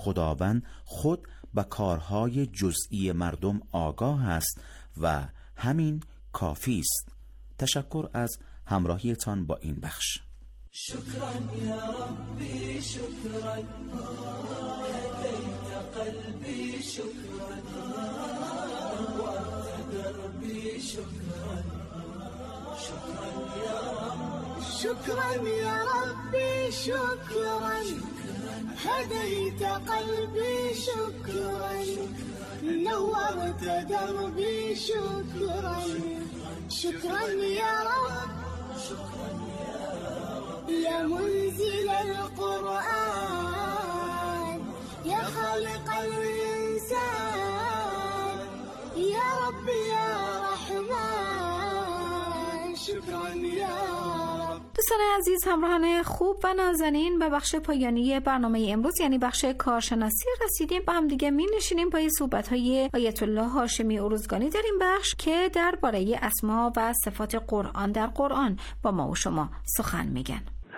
خداوند خود به کارهای جزئی مردم آگاه است و همین کافی است. تشکر از همراهیتان با این بخش. شكرا يا ربي شكرا هديت قلبي شكرا نورت دربي شكرا شكرا يا رب شكرا يا ربي شكرا هديت قلبي شكرا نورت دربي شكرا شكرا يا رب يا منزل القرآن يا خالق الإنسان يا رب يا رحمن شكرا يا رب. دوستان عزیز، همراهان خوب و نازنین، به بخش پایانی برنامه امروز یعنی بخش کارشناسی رسیدیم. با هم دیگه می نشینیم پای صحبت‌های آیت الله هاشمی ارزگانی در این بخش که درباره اسما و صفات قرآن در قرآن با ما و شما سخن میگن.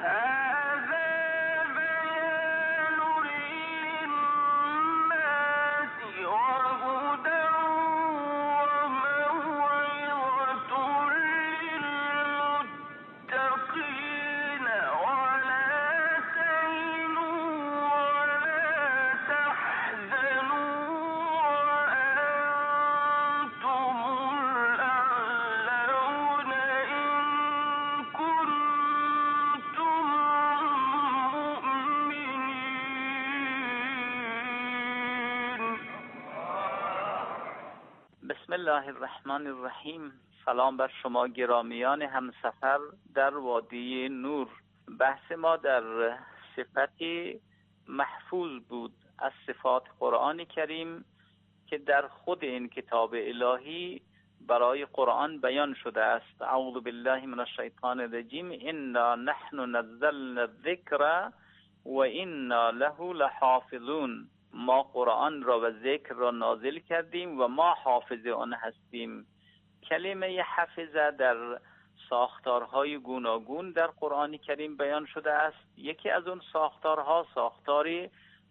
بسم الله الرحمن الرحیم. سلام بر شما گرامیان همسفر در وادی نور. بحث ما در صفتی محفوظ بود از صفات قرآن کریم که در خود این کتاب الهی برای قرآن بیان شده است. اعوذ بالله من الشیطان الرجیم. انا نحن نزلنا الذکر و انا له لحافظون. ما قرآن را و ذکر را نازل کردیم و ما حافظ آن هستیم. کلمه حفظه در ساختارهای گوناگون در قرآن کریم بیان شده است. یکی از اون ساختارها ساختاری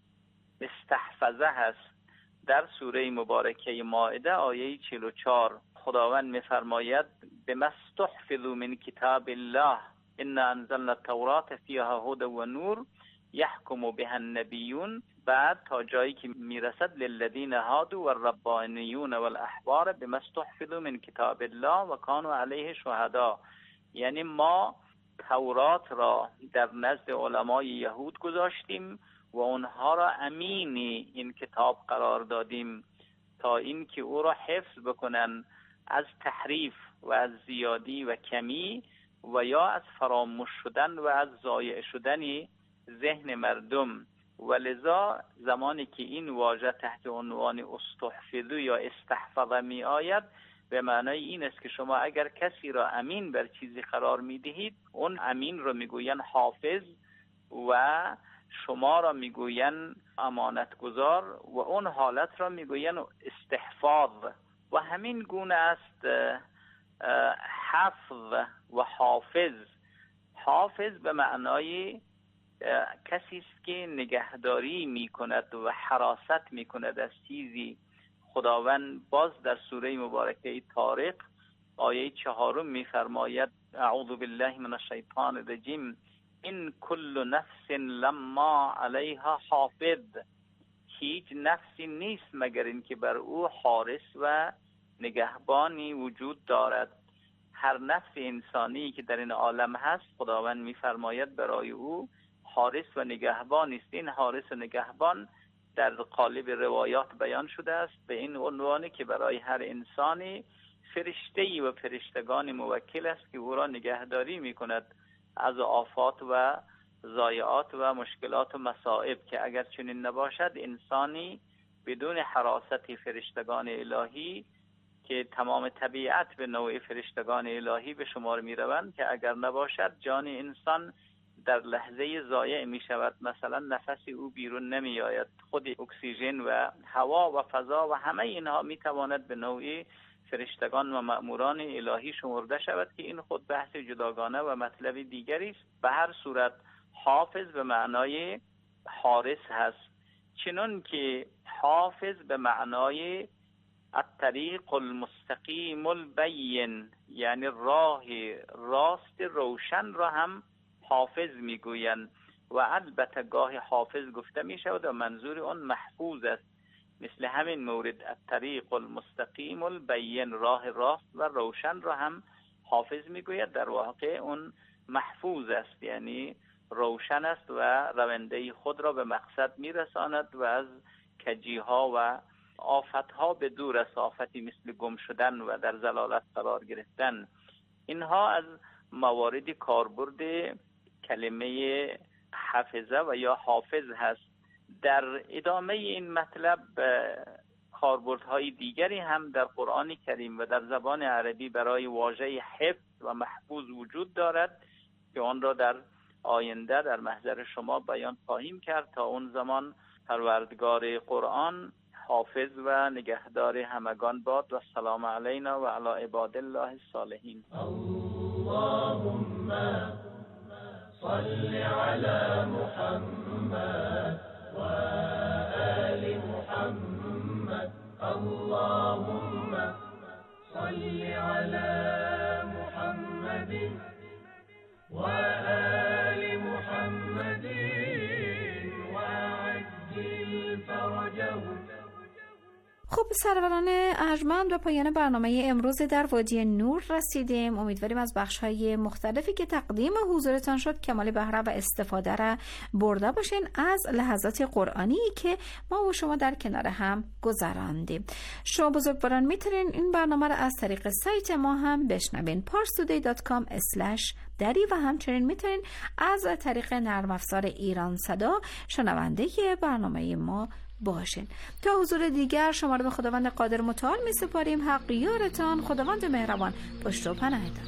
استحفظه هست. در سوره مبارکه مائده آیه 44 خداوند می‌فرماید بما استحفظوا من کتاب الله انا انزلنا التوراة فیها هدی و نور یحکم بها النبیون. بعد تا جایی که میرسد للذین هادوا والربانیون والاحبار بما استحفظوا من کتاب الله و کانوا علیه شهدا. یعنی ما تورات را در نزد علمای یهود گذاشتیم و اونها را امینی این کتاب قرار دادیم تا این که او را حفظ بکنن از تحریف و از زیادی و کمی و یا از فراموش شدن و از ضایع شدن ذهن مردم. ولذا زمانی که این واژه تحت عنوان استحفظو یا استحفظه می آید به معنای این است که شما اگر کسی را امین بر چیزی قرار می دهید اون امین را می گوین حافظ و شما را می گوین امانتگزار و اون حالت را می گوین استحفاظ. و همین گونه است حفظ و حافظ. حافظ به معنای کسی است که نگهداری می کند و حراست می کند از چیزی. خداوند باز در سوره مبارکه طارق آیه 4 می فرماید اعوذ بالله من الشیطان الرجیم این کل نفس لما علیها حافظ. هیچ نفسی نیست مگر اینکه بر او حارس و نگهبانی وجود دارد. هر نفس انسانی که در این عالم هست خداوند می فرماید برای او حارس و نگهبان است. این حارس و نگهبان در قالب روایات بیان شده است به این عنوان که برای هر انسانی فرشته‌ای و فرشتگان موکل است که او را نگهداری می کند از آفات و ضایعات و مشکلات و مصائب، که اگر چنین نباشد انسانی بدون حراست فرشتگان الهی که تمام طبیعت به نوع فرشتگان الهی به شمار می روند که اگر نباشد جان انسان در لحظه ضایع می شود. مثلا نفس او بیرون نمی آید، خود اکسیژن و هوا و فضا و همه اینها می تواند به نوعی فرشتگان و مأموران الهی شمرده شود که این خود بحث جداگانه و مطلب دیگری است. به هر صورت حافظ به معنای حارس هست. همچنون که حافظ به معنای الطریق المستقیم البین، یعنی راه راست روشن را هم حافظ میگویند و البته گاه حافظ گفته می شود و منظور اون محفوظ است. مثل همین مورد الطریق المستقیم البین، راه راست و روشن را هم حافظ میگوید. در واقع اون محفوظ است، یعنی روشن است و رونده خود را به مقصد میرساند و از کجیها و آفتها به دور است. آفتی مثل گم شدن و در ضلالت قرار گرفتن. اینها از موارد کاربرد کلمه حفظه و یا حافظ هست. در ادامه این مطلب کاربردهای دیگری هم در قرآن کریم و در زبان عربی برای واژه حفظ و محفوظ وجود دارد که آن را در آینده در محضر شما بیان خواهیم کرد. تا اون زمان پروردگار قرآن حافظ و نگهدار همگان باد و سلام علینا و علی عباد الله الصالحین. اللهم صل علی محمد و آل محمد. اللهم صل علی محمد و آل محمد و عجل فرجهم. خب سروران ارجمند به پایان برنامه امروز در وادی نور رسیدیم. امیدواریم از بخش‌های مختلفی که تقدیم حضورتان شد کمال بهره و استفاده را برده باشین از لحظات قرآنی که ما و شما در کنار هم گذراندیم. شما بزرگواران میتونین این برنامه را از طریق سایت ما هم بشنوین parstoday.com/dari و همچنین میتونین از طریق نرم افزار ایران صدا شنونده برنامه ما باشین. تا حضور دیگر شما رو به خداوند قادر متعال می سپاریم. حق یارتان، خداوند مهربان پشت و پناهتان.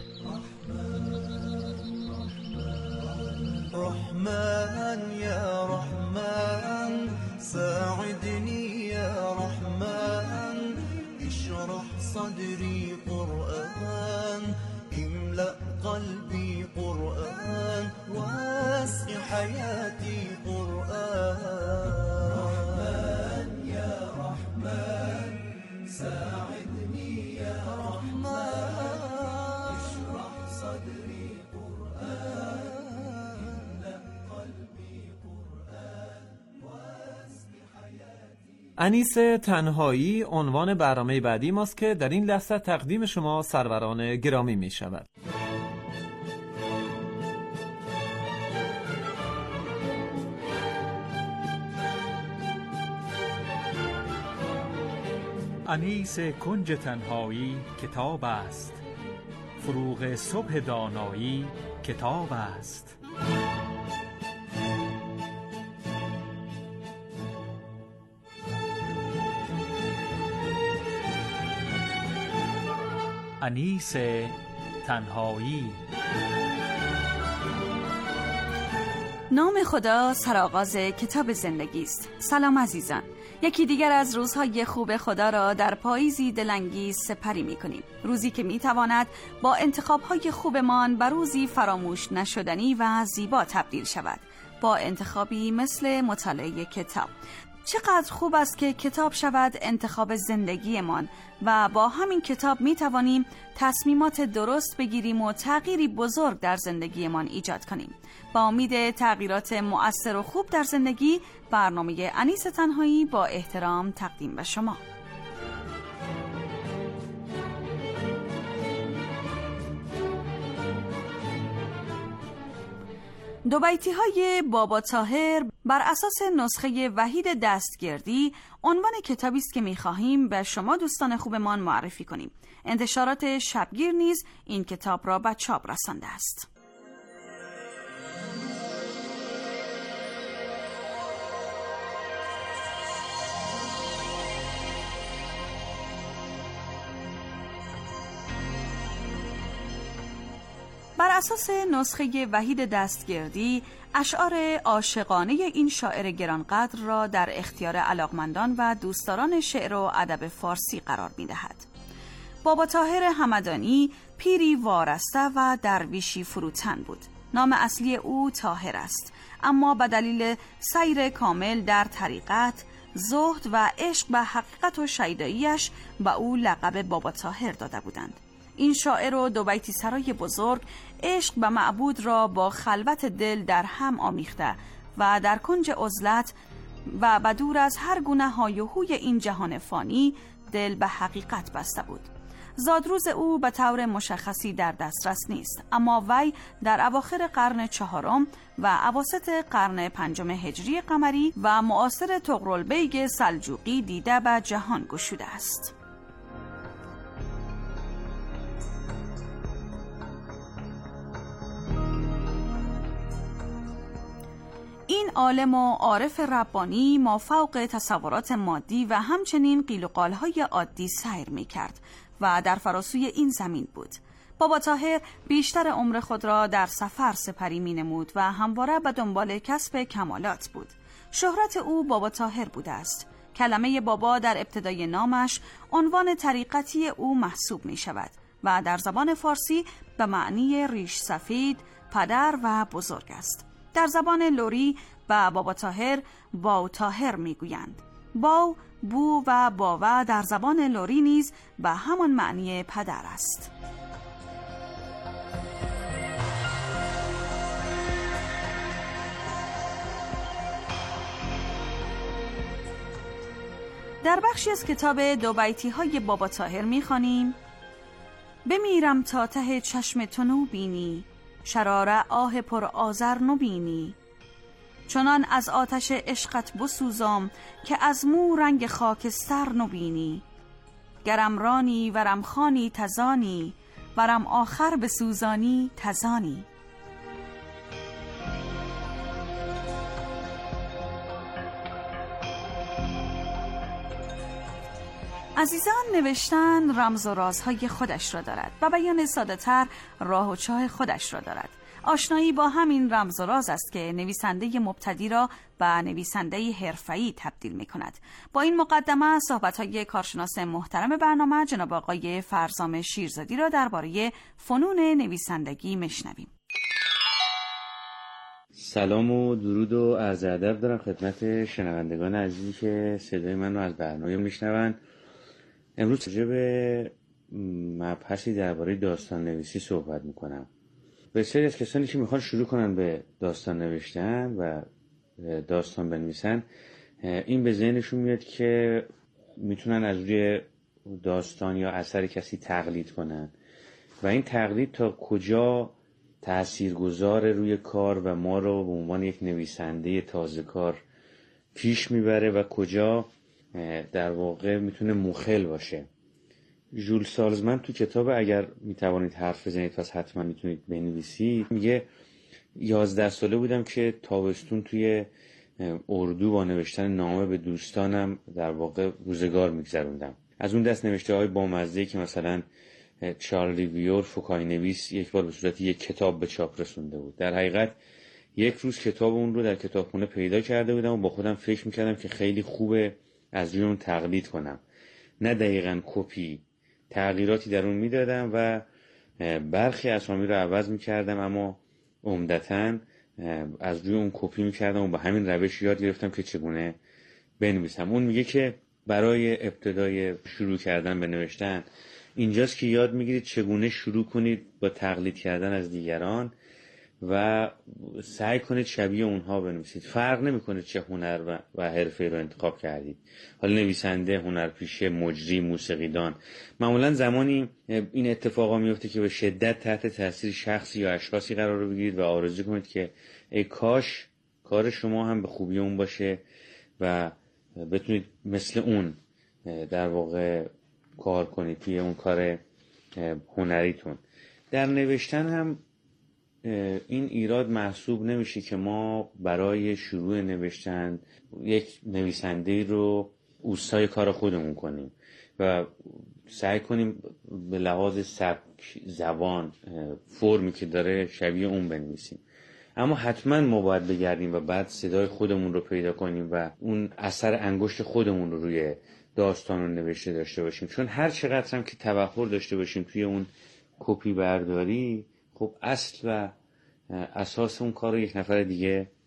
رحمن یا رحمن ساعدنی یا رحمن اشرح صدری قرآن املأ قلبی قرآن واسع حیاتی قرآن. ساعدني يا رحمن اشرح صدري قرآن املأ قلبي قرآن واسع حياتي. انیس تنهایی عنوان برنامه بعدی ماست که در این لحظه تقدیم شما سروران گرامی می شود. انیس کنج تنهایی کتاب است، فروغ صبح دانایی کتاب است. انیس تنهایی. نام خدا سرآغاز کتاب زندگی است. سلام عزیزان، یکی دیگر از روزهای خوب خدا را در پاییزی دلانگیز سپری می‌کنیم. روزی که می‌تواند با انتخاب‌های خوبمان به روزی فراموش نشدنی و زیبا تبدیل شود. با انتخابی مثل مطالعه کتاب. چقدر خوب است که کتاب شود انتخاب زندگیمان و با همین کتاب می توانیم تصمیمات درست بگیریم و تغییری بزرگ در زندگیمان ایجاد کنیم. با امید تغییرات مؤثر و خوب در زندگی، برنامه انیس تنهایی با احترام تقدیم به شما. دو بیتی های بابا طاهر بر اساس نسخه وحید دستگردی عنوان کتابی است که می‌خواهیم به شما دوستان خوبمان معرفی کنیم. انتشارات شبگیر نیز این کتاب را به چاپ رسانده است. بر اساس نسخه وحید دستگردی، اشعار عاشقانه این شاعر گرانقدر را در اختیار علاقمندان و دوستداران شعر و ادب فارسی قرار می‌دهد. بابا طاهر همدانی پیری وارسته و درویشی فروتن بود. نام اصلی او طاهر است، اما به دلیل سیر کامل در طریقت، زهد و عشق به حقیقت و شیداییش به او لقب بابا طاهر داده بودند. این شاعر و دو بیتی سرای بزرگ عشق به معبود را با خلوت دل در هم آمیخته و در کنج عزلت و بدور از هر گونه های و هوی این جهان فانی دل به حقیقت بسته بود. زادروز او به طور مشخصی در دسترس نیست، اما وی در اواخر قرن 4 و اواسط قرن 5 هجری قمری و معاصر طغرلبیگ سلجوقی دیده به جهان گشوده است. این عالم و عارف ربانی مافوق تصورات مادی و همچنین قیل و قالهای عادی سیر می کرد و در فراسوی این زمین بود. بابا طاهر بیشتر عمر خود را در سفر سپری می نمود و همواره به دنبال کسب کمالات بود. شهرت او بابا طاهر بوده است. کلمه بابا در ابتدای نامش عنوان طریقتی او محسوب می شود و در زبان فارسی به معنی ریش سفید، پدر و بزرگ است. در زبان لری به بابا طاهر باو طاهر می گویند. باو، بو و باوه در زبان لری نیز به همان معنی پدر است. در بخشی از کتاب دو بیتی های بابا طاهر می خوانیم: بمیرم تا ته چشم تو نو بینی، شراره آه پر آذر نبینی. چنان از آتش عشقت بسوزم که از مو رنگ خاکستر نبینی. گرم رانی ورم خانی تزانی، ورم آخر بسوزانی تزانی. عزیزان، نوشتن رمز و رازهای خودش را دارد و بیان ساده‌تر راه و چاه خودش را دارد. آشنایی با همین رمز و راز است که نویسنده مبتدی را به نویسنده حرفه‌ای تبدیل می‌کند. با این مقدمه صحبت‌های کارشناس محترم برنامه جناب آقای فرزام شیرزادی را درباره فنون نویسندگی میشنویم. سلام و درود و عرض ادب دارم خدمت شنوندگان عزیزی که صدای من رو از برنامه میشنوند. امروز راجع به مبحثی درباره داستان نویسی صحبت میکنم. بسیاری از کسانی که میخوان شروع کنن به داستان نوشتن و داستان بنویسن، این به ذهنشون میاد که میتونن از روی داستان یا اثر کسی تقلید کنن و این تقلید تا کجا تاثیرگذار روی کار و ما رو به عنوان یک نویسنده تازه کار پیش میبره و کجا در واقع میتونه مخل باشه. ژول سالزمن تو کتاب اگر میتوانید حرف بزنید پس حتما میتونید بنویسید میگه 11 ساله بودم که تابستون توی اردو با نوشتن نامه به دوستانم در واقع روزگار میگذروندم. از اون دست نوشته های بامزه‌ای که مثلا چارلی ویور فکای نویس یک بار به صورت یک کتاب به چاپ رسونده بود. در حقیقت یک روز کتاب اون رو در کتابخونه پیدا کرده بودم و با خودم فکر میکردم که خیلی خوبه از روی اون تقلید کنم، نه دقیقاً کپی، تغییراتی در اون میدادم و برخی اسامی رو عوض میکردم، اما عمدتاً از روی اون کپی میکردم و با همین روش یاد گرفتم که چگونه بنویسم. اون میگه که برای ابتدای شروع کردن به نوشتن اینجاست که یاد میگیرید چگونه شروع کنید با تقلید کردن از دیگران و سعی کنید شبیه اونها بنویسید. فرق نمیکنه چه هنر و حرفه رو انتخاب کردید، حالا نویسنده، هنرپیشه، مجری، موسیقیدان. معمولا زمانی این اتفاقا میفته که به شدت تحت تاثیر شخصی یا اشخاصی قرار بگیرید و آرزو کنید که ای کاش کار شما هم به خوبی اون باشه و بتونید مثل اون در واقع کار کنید توی اون کار هنریتون. در نوشتن هم این ایراد محسوب نمیشه که ما برای شروع نوشتن یک نویسنده رو اوستای کار خودمون کنیم و سعی کنیم به لحاظ سبک، زبان، فرمی که داره شبیه اون بنویسیم. اما حتما ما باید بگردیم و بعد صدای خودمون رو پیدا کنیم و اون اثر انگشت خودمون رو روی داستان رو نوشته داشته باشیم، چون هر چقدر هم که تبحر داشته باشیم توی اون کپی برداری، خب اصل و اساس اون کار رو یک نفر دیگه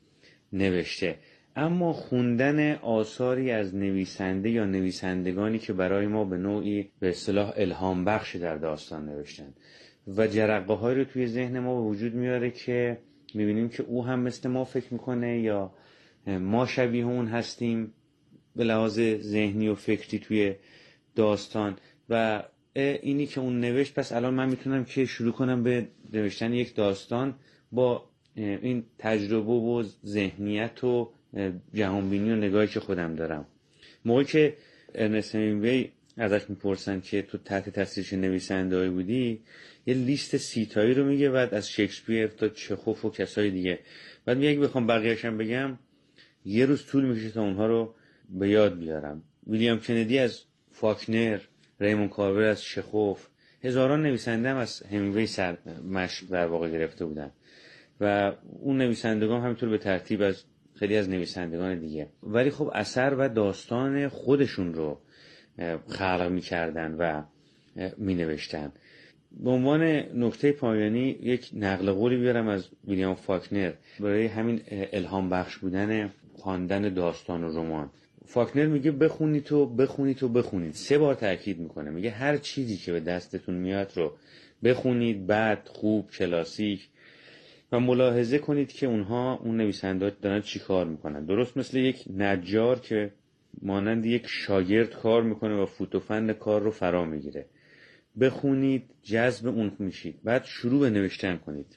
نوشته. اما خوندن آثاری از نویسنده یا نویسندگانی که برای ما به نوعی به اصطلاح الهام بخش در داستان نوشتن و جرقه های رو توی ذهن ما به وجود میاره که میبینیم که او هم مثل ما فکر میکنه یا ما شبیه اون هستیم به لحاظ ذهنی و فکری توی داستان و اینی که اون نوشت. پس الان من میتونم که شروع کنم به نوشتن یک داستان با این تجربه و ذهنیت و جهانبینی و نگاهی که خودم دارم. موقعی که ارنست همینگوی ازش میپرسن که تو تحت تاثیر چه نویسنده‌ای بودی، یه لیست 30 تایی رو میگه، بعد از شکسپیر تا چخوف و کسای دیگه. بعد میگه اگه بخوام بقیه‌اشم بگم یه روز طول میکشه تا اونها رو به یاد بیارم. ویلیام کندی از فاکنر، ریمون کارور از چخوف، هزاران نویسنده هم از همینگوی مشق در واقع گرفته بودن و اون نویسندگان همینطور به ترتیب از خیلی از نویسندگان دیگه، ولی خب اثر و داستان خودشون رو خلق می‌کردن و می‌نوشتن. به عنوان نکته پایانی یک نقل قولی بیارم از ویلیام فاکنر برای همین الهام بخش بودن خواندن داستان و رمان. فاکنر میگه بخونید و بخونید و بخونید. 3 بار تاکید میکنه، میگه هر چیزی که به دستتون میاد رو بخونید، بد، خوب، کلاسیک، و ملاحظه کنید که اون نویسنده دارن چی کار میکنن. درست مثل یک نجار که مانند یک شاگرد کار میکنه و فوت و فن کار رو فرا میگیره. بخونید، جذب اون میشید، بعد شروع به نوشتن کنید.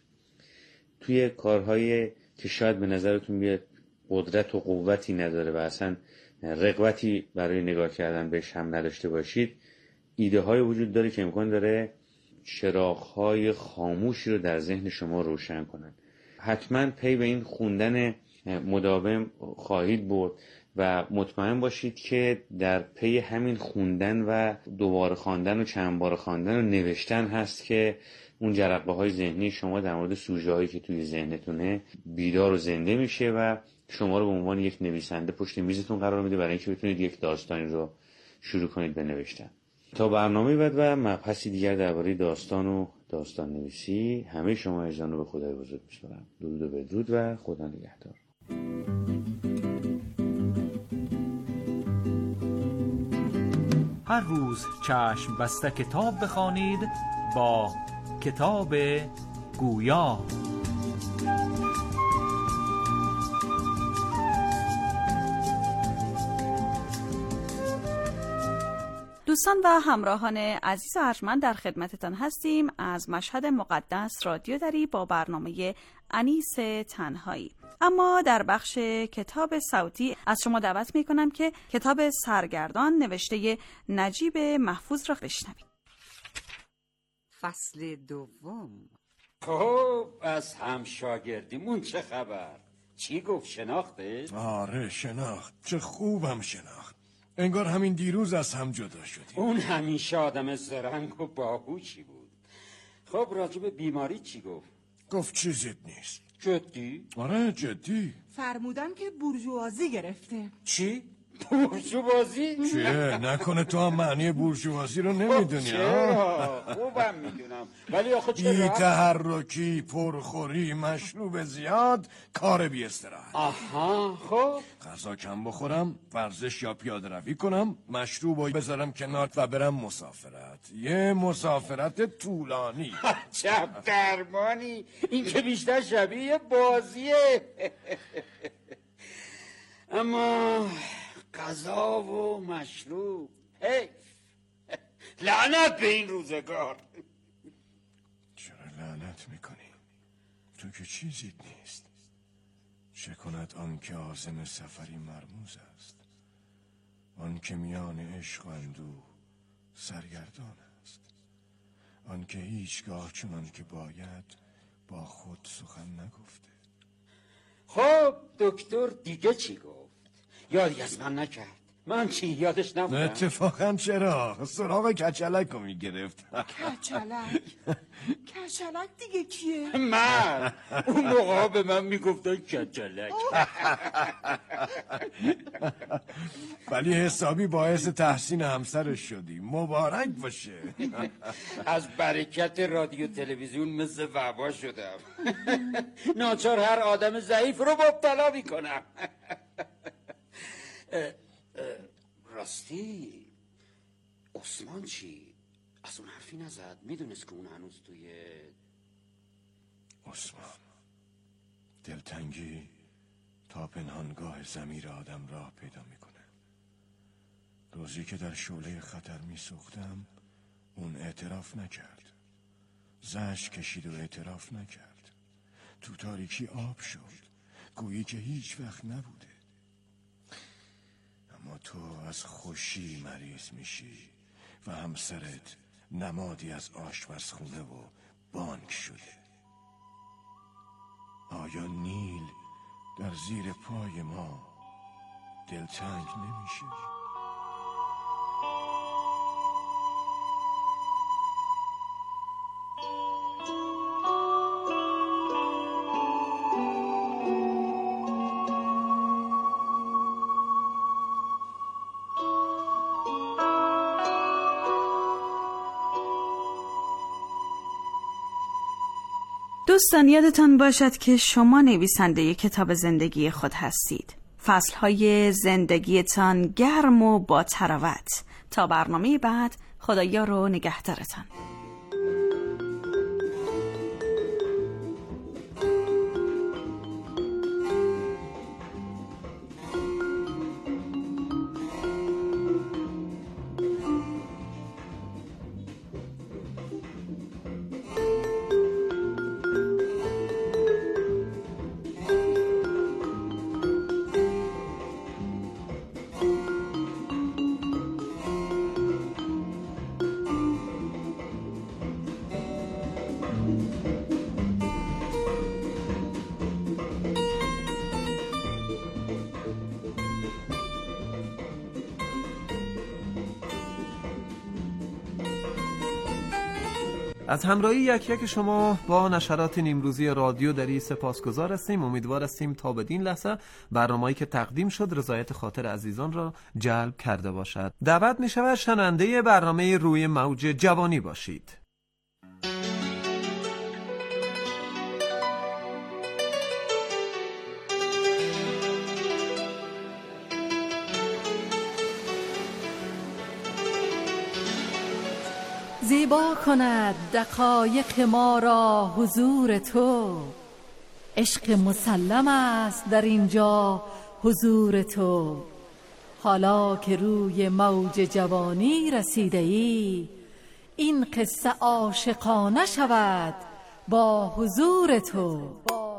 توی کارهایی که شاید به نظرتون بیاد قدرت و قوتی نداره و اصلا رغبتی برای نگاه کردن بهش هم نداشته باشید، ایده های وجود داره که امکان داره چراغ‌های خاموشی رو در ذهن شما روشن کنن. حتما پی به این خوندن مداوم خواهید برد و مطمئن باشید که در پی همین خوندن و دوباره خواندن و چند بار خواندن و نوشتن هست که اون جرقه‌های ذهنی شما در مورد سوژه‌هایی که توی ذهنتونه بیدار و زنده میشه و شما رو به عنوان یک نویسنده پشت میزتون قرار میده برای اینکه بتونید یک داستانی رو شروع کنید به نوشتن. تا برنامه بعد و مبحثی دیگر درباره داستان و داستان نویسی، همه شما عزیزان رو به خدای بزرگ میسپارم. درود و بدرود و خدا نگهدار. هر روز چشم بسته کتاب بخوانید با کتاب گویا. دوستان و همراهان عزیز و ارجمند، در خدمتتان هستیم از مشهد مقدس رادیو دری با برنامه انیس تنهایی. اما در بخش کتاب صوتی از شما دعوت می کنم که کتاب سرگردان نوشته نجیب محفوظ را بشنوید. فصل دوم. خب از هم شاگردیمون چه خبر؟ چی گفت، شناخته؟ آره شناخت، چه خوبم شناخت. انگار همین دیروز از هم جدا شدیم. اون همیشه آدم زرنگ و باهوشی بود. خب راجب بیماری چی گفت؟ گفت چیزیت نیست. جدی؟ آره جدی. فرمودن که بورژوازی گرفته. چی؟ بورژوازی؟ چیه؟ نکنه تو هم معنی بورژوازی رو نمیدونی؟ چرا؟ خوبم میدونم، ولی آخه چرا؟ بی تحرکی، پرخوری، مشروب زیاد، کار بی استراحت. آها. خب غذا کم بخورم، ورزش یا پیاده روی کنم، مشروب رو بذارم کنار و برم مسافرت. یه مسافرت طولانی. چپ درمانی، این که بیشتر شبیه بازیه. اما غذا و مشروب، حیف. لعنت به این روزگار. چرا لعنت میکنی؟ تو که چیزیت نیست. چه کند آن که عازم سفری مرموز است، آن که میان عشق و اندوه سرگردان است، آن که هیچگاه چنان که باید با خود سخن نگفته. خب دکتر دیگه چی گفت؟ یادی از من نکرد. من چی یادش نبودم. اتفاقا چرا؟ سراغ کچلک رو میگرفت. کچلک دیگه کیه؟ من اون موقع به من میگفتن کچلک. ولی حسابی باعث تحسین همسرش شدی. مبارک باشه. از برکت رادیو تلویزیون مثل وبا شدم. ناچار هر آدم ضعیف رو مبتلا میکنم. راستی عثمان چی؟ از اون حرفی نزد؟ میدونست که اون هنوز توی عثمان دلتنگی تا پنهانگاه ضمیر آدم راه پیدا میکنه. روزی که در شعله خطر میسوختم اون اعتراف نکرد. زجر کشید و اعتراف نکرد. تو تاریکی آب شد، گویی که هیچ وقت نبوده. اما تو از خوشی مریض میشی و همسرت نمادی از آشپزخونه و بانک شده. آیا نیل در زیر پای ما دلتنگ نمیشه؟ دوستان یادتان باشد که شما نویسنده کتاب زندگی خود هستید. فصلهای زندگیتان گرم و با تراوت. تا برنامه بعد، خدایا رو نگهدارتان. از همراهی یک یک شما با نشرات نیمروزی رادیو دری سپاسگزار هستیم. امیدوار هستیم تا بدین لحظه برنامه‌ای که تقدیم شد رضایت خاطر عزیزان را جلب کرده باشد. دعوت می شود شنونده برنامه روی موج جوانی باشید. زیبا کند دقایق ما را حضور تو، عشق مسلم است در اینجا حضور تو. حالا که روی موج جوانی رسیده ای، این قصه عاشقانه شود با حضور تو.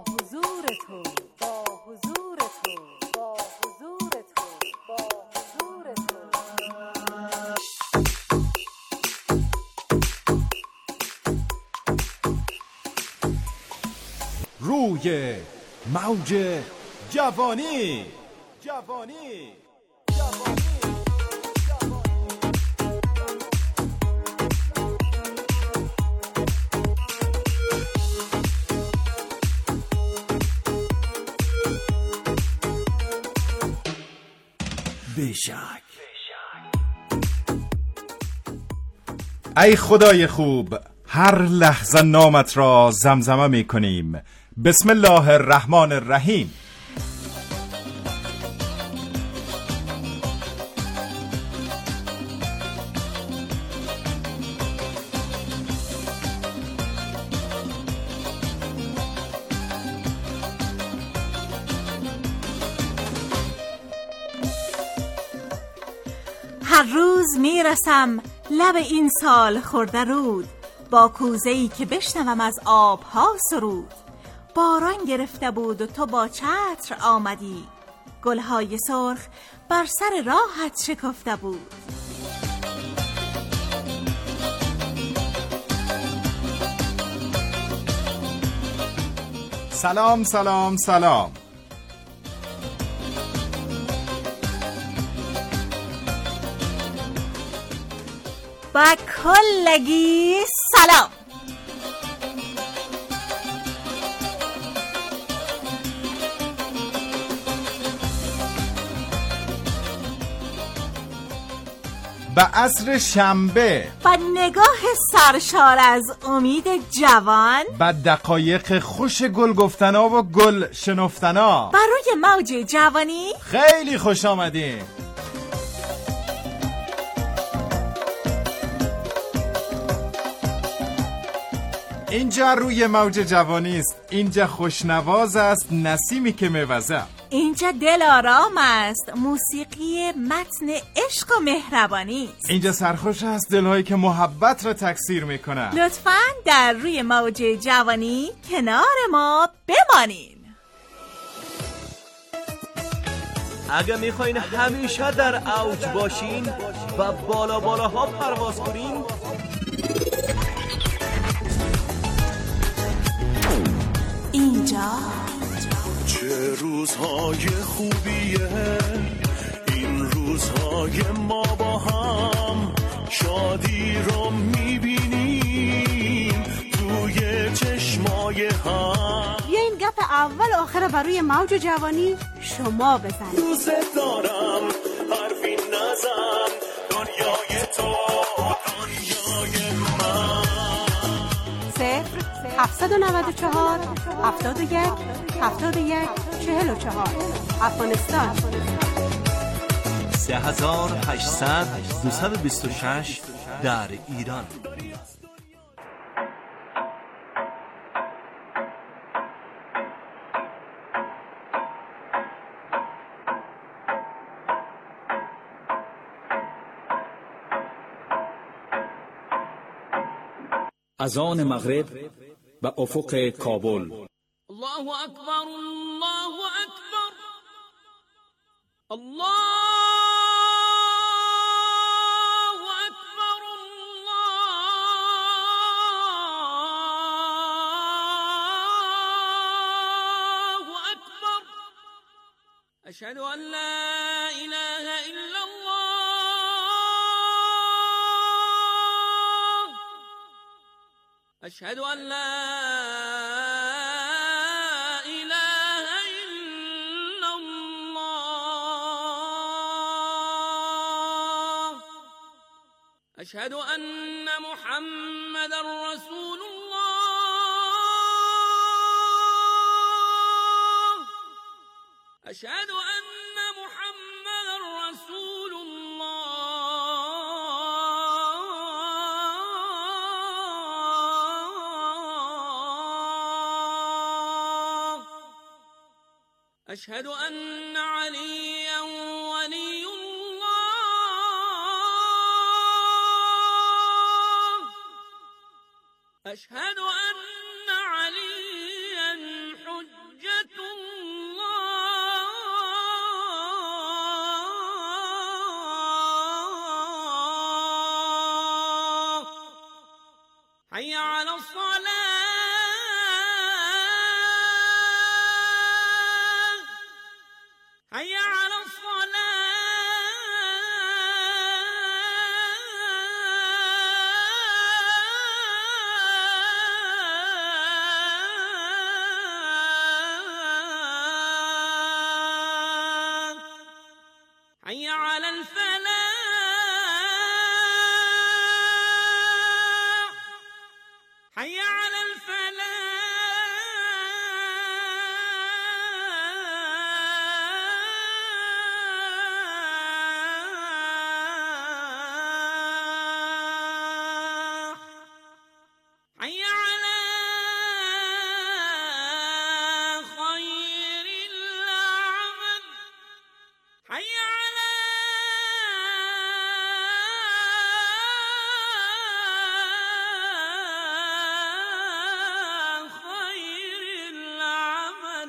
روی موج جوانی. بیشک. ای خدای خوب، هر لحظه نامت را زمزمه می کنیم. بسم الله الرحمن الرحیم. هر روز میرسم لب این سال خورده رود، با کوزه‌ای که بشنوم از آبها سرود. باران گرفته بود و تو با چتر آمدی، گلهای سرخ بر سر راهت شکفته بود. سلام سلام سلام. با کلگی سلام. به عصر شنبه، با نگاه سرشار از امید جوان، با دقایق خوش گل گفتنا و گل شنفتنا، برای موج جوانی خیلی خوش آمدین. اینجا روی موج جوانی است، اینجا خوشنواز است، نسیمی که میوزه، اینجا دل آرام است، موسیقی متن عشق و مهربانی است، اینجا سرخوش است، دلهایی که محبت را تکثیر میکنن. لطفاً در روی موج جوانی کنار ما بمانین. اگه میخواین همیشه در اوج باشین و بالا بالاها پرواز کنین، اینجا چه روزهای خوبیه این روزهای ما با هم، شادی رو میبینیم توی چشمای هم. بیا این گپ اول آخر برای موج جوانی شما بزنید. دوست دارم حرفی نزن، دنیای تو دنیای من. 0-794 71 71 44 افغانستان. 3800 226 در ایران. از آن مغرب به افق کابل. الله اکبر الله اکبر الله اکبر الله اکبر. اشهد ان لا اله الا الله، اشهد ان لا اله الا الله، اشهد ان محمد رسول الله، اشهد ان محمد رسول الله، اشهد ان عليا ولي الله، اشهد ان عليا حجة الله. حي على الصلاة، حي على الصلاة، حي على الفلاح، حي على الفلاح، حي على خير العمل، حي على خير العمل.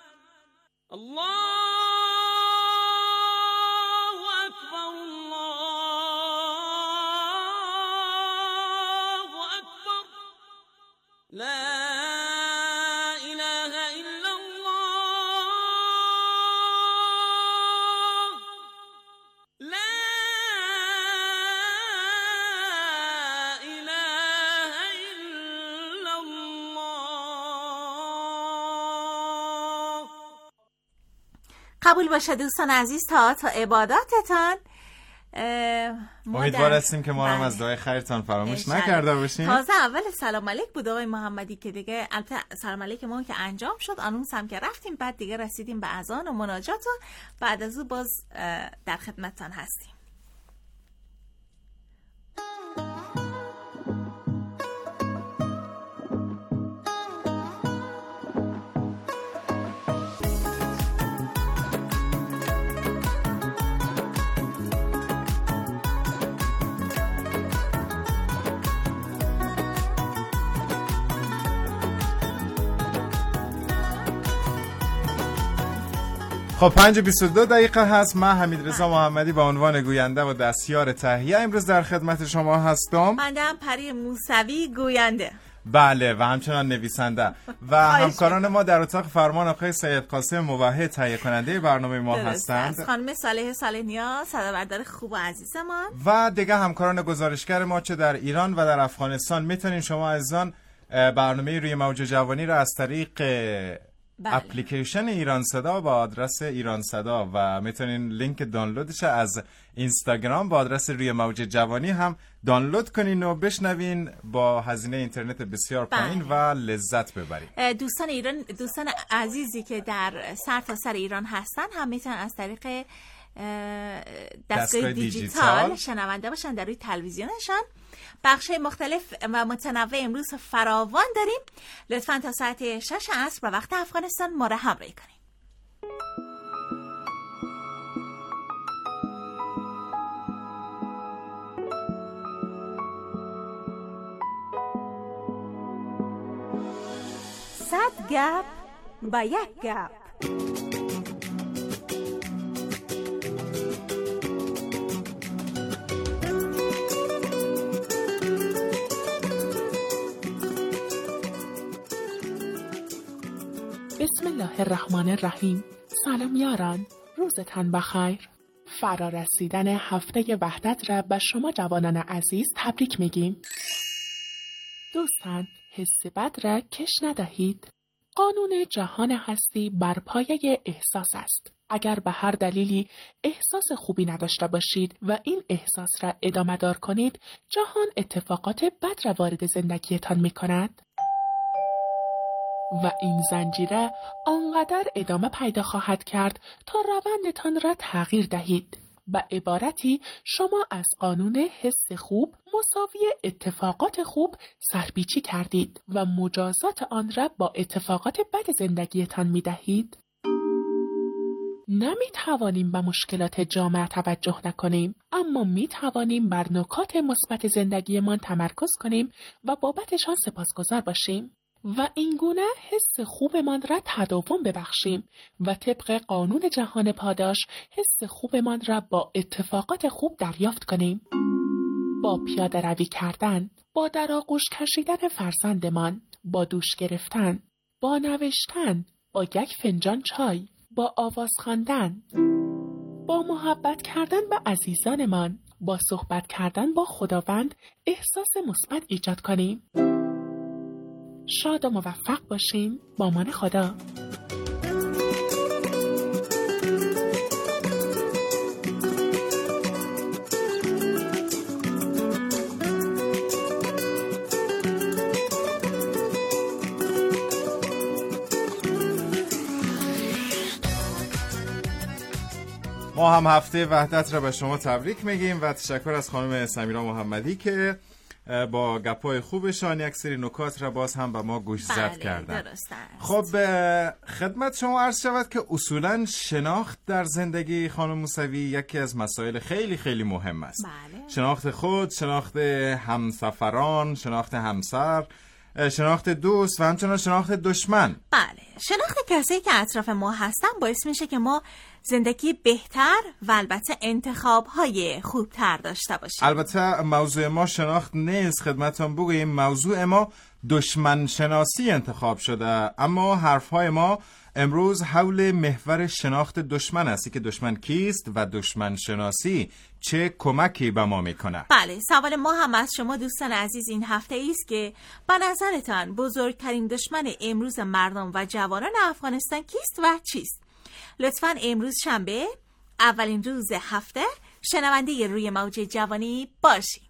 الله أكبر الله أكبر. لا إله إلا الله، لا قبول باشه دوستان عزیز تا عباداتتان. امیدوار هستیم که ما هم از دعای خیرتان فراموش نکرده باشیم. تازه اول سلام علیک بود آقای محمدی که دیگه البته سلام علیک ما که انجام شد، آنونس هم که رفتیم، بعد دیگه رسیدیم به اذان و مناجات و بعد از او باز در خدمتتان هستیم. خب 5:22 هست. من حمیدرضا محمدی به عنوان گوینده و دستیار تهیه امروز در خدمت شما هستم. من هم پری موسوی گوینده. بله و همچنان نویسنده و همکاران ما در اتاق فرمان آقای سید قاسم موحد تهیه کننده برنامه ما هستند. خانم صالح نیا صدابردار خوب و عزیزمان و دیگه همکاران گزارشگر ما چه در ایران و در افغانستان. میتونین شما عزیزان برنامه روی موج جوانی را از طریق اپلیکیشن ایران صدا با آدرس ایران صدا و میتونین لینک دانلودش از اینستاگرام با آدرس روی موج جوانی هم دانلود کنین و بشنوین با هزینه اینترنت بسیار پایین و لذت ببرین. دوستان ایران، دوستان عزیزی که در سرتاسر ایران هستن هم میتونن از طریق دستگاه دیجیتال شنونده باشن در روی تلویزیونشان. بخش مختلف و متنوع امروز فراوان داریم. لطفاً تا ساعت 6 عصر به وقت افغانستان ما را همراهی کنید. صد گپ با یک گپ. بسم الله الرحمن الرحیم. سلام یاران، روزتان بخیر. فرا رسیدن هفته وحدت را به شما جوانان عزیز تبریک میگیم. دوستان، حس بد را کش ندهید. قانون جهان هستی بر پایه احساس است. اگر به هر دلیلی احساس خوبی نداشته باشید و این احساس را ادامه دار کنید، جهان اتفاقات بد را وارد زندگیتان میکند و این زنجیره آنقدر ادامه پیدا خواهد کرد تا روندتان را تغییر دهید. به عبارتی شما از قانون حس خوب مساوی اتفاقات خوب سرپیچی کردید و مجازات آن را با اتفاقات بد زندگیتان می دهید. نمی توانیم به مشکلات جامعه توجه نکنیم، اما می توانیم بر نکات مثبت زندگیمان تمرکز کنیم و بابتشان سپاسگزار باشیم و اینگونه حس خوبمان را تداوم ببخشیم و طبق قانون جهان پاداش حس خوبمان را با اتفاقات خوب دریافت کنیم. با پیاده روی کردن، با در آغوش کشیدن فرزندمان، با دوش گرفتن، با نوشتن، با یک فنجان چای، با آواز خواندن، با محبت کردن به عزیزانمان، با صحبت کردن با خداوند احساس مثبت ایجاد کنیم. شاد و موفق باشین. با امان خدا. ما هم هفته وحدت را به شما تبریک میگیم و تشکر از خانم سمیرا محمدی که با گپای خوبشان یک سری نکات را باز هم به ما گوش زد کردن. خب خدمت شما عرض شود که اصولا شناخت در زندگی خانم موسوی یکی از مسائل خیلی خیلی مهم است. شناخت خود، شناخت همسفران، شناخت همسر، شناخت دوست و همچنان شناخت دشمن. بله، شناخت کسایی که اطراف ما هستن باعث میشه که ما زندگی بهتر و البته انتخاب‌های خوبتر داشته باشیم. البته موضوع ما شناخت نیست، خدمتتون بگویم موضوع ما دشمن شناسی انتخاب شده، اما حرف‌های ما امروز حول محور شناخت دشمن است که دشمن کیست و دشمن شناسی چه کمکی به ما میکنه. بله، سوال ما هم از شما دوستان عزیز این هفته است که به نظرتان بزرگترین دشمن امروز مردم و جوانان افغانستان کیست و چیست؟ لطفاً امروز شنبه اولین روز هفته شنونده روی موج جوانی باشید.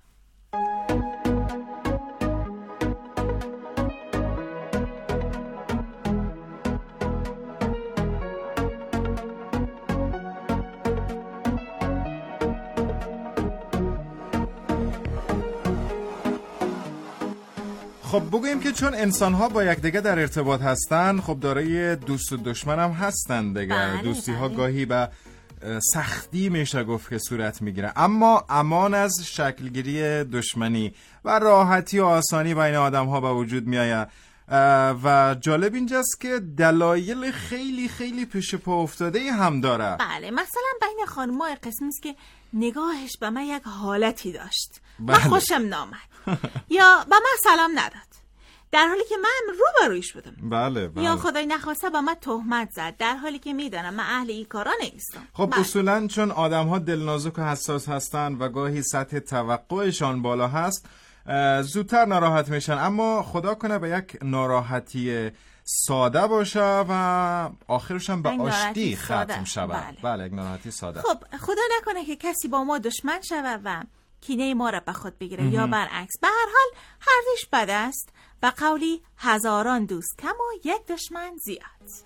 خب بگوییم که چون انسان‌ها با یکدیگر در ارتباط هستن، خب دارای دوست و دشمن هم هستن دیگه. دوستی‌ها گاهی به سختی میشه گفت که صورت میگیره، اما امان از شکلگیری دشمنی و راحتی و آسانی بین آدم‌ها به وجود میآید. و جالب اینجاست که دلایل خیلی خیلی پیش پا افتاده هم داره. بله، مثلا بین خانم‌ها قسمی است که نگاهش به من یک حالتی داشت، من خوشم نامد یا به من سلام نداد در حالی که من روبرویش بودم. بله. یا خدای نخواسته به من تهمت زد در حالی که میدونم من اهل این کارا نیستم. خب اصولا چون آدم‌ها دلنازک و حساس هستن و گاهی سطح توقعشان بالا هست، زودتر ناراحت میشن، اما خدا کنه به یک ناراحتی ساده باشه و آخرش هم به آشتی ختم شود. بله، یک ناراحتی ساده. خب خدا نکنه که کسی با ما دشمن شود و کینه ما را به خود بگیره یا برعکس. به هر حال هر دوش بد است و قولی هزاران دوست کم و یک دشمن زیاد.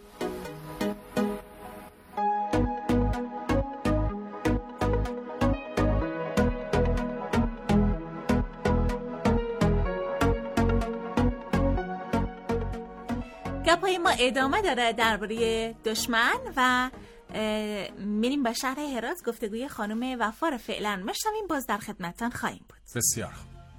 گپای ما ادامه داره درباره دشمن و میریم به شهر هرات. گفتگوی خانم وفا رو فعلا میشنویم، باز در خدمتتان خواهیم بود. بسیار